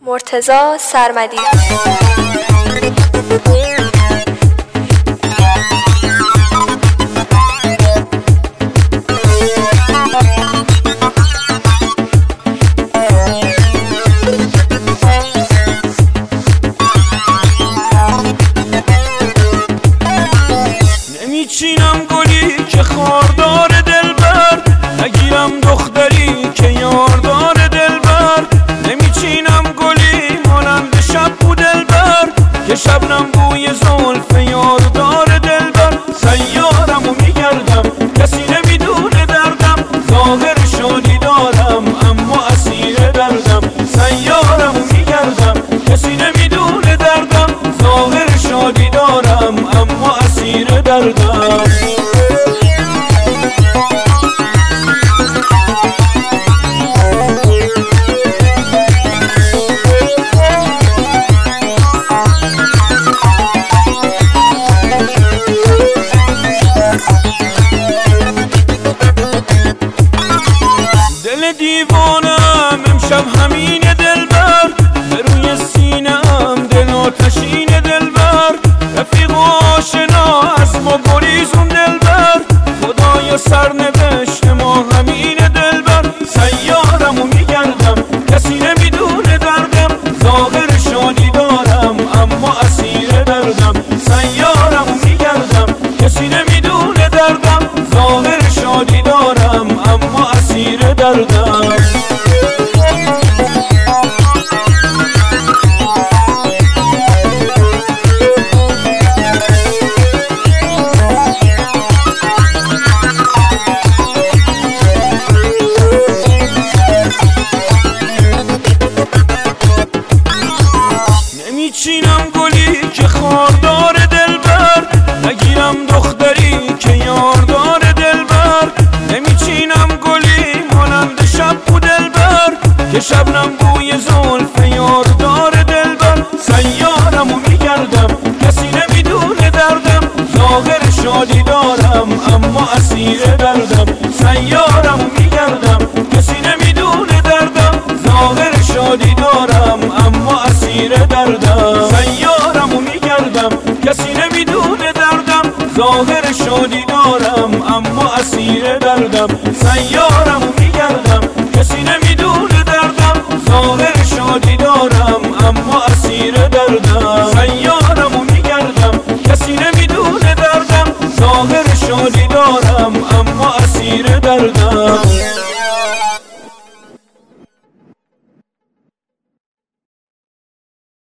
مرتضی سرمدی. نمیچینم گلی که خاردار دلبر، نگیرم دختری که یاردار دلبر. نمیچینم گلی مانند شب بو دلبر، که شبنم بوی زلف یاردار دلبر. سیارمو میگردم کسی نمیدونه دردم، ظاهر شادی دارم اما اسیر دردم. سیارمو میگردم کسی نمیدونه دردم، ظاهر شادی دارم اما اسیر دردم. دل دیوانم امشب همین دلبر، به روی سینه‌ام دل آتشین دلبر. رفیق و آشنا از ما گریزون دلبر، خدایا سرنوشت ما همین دلبر. سیارمو میگردم کسی نمیدونه دردم، ظاهر شادی دارم اما اسیر دردم. سیارمو میگردم کسی نمیدونه دردم، ظاهر شادی دارم اما اسیر دردم. نمیچینم گلی که خاردار دلبر، نگیرم دختری که یاردار دلبر. نمیچینم گلی مانند شب بو دلبر، که شبنم بوی زلف یاردار دلبر. سیارمو میگردم کسی نمیدونه دردم، ظاهر شادی دارم اما اسیر دردم. سیارمو میگردم کسی نمیدونه دردم، ظاهر شادی دارم اما اسیر دردم. سیارمو میگردم کسی نمیدونه دردم، ظاهر شادی دارم اما اسیر دردم. سیارمو میگردم کسی نمیدونه دردم، ظاهر شادی دارم اما اسیر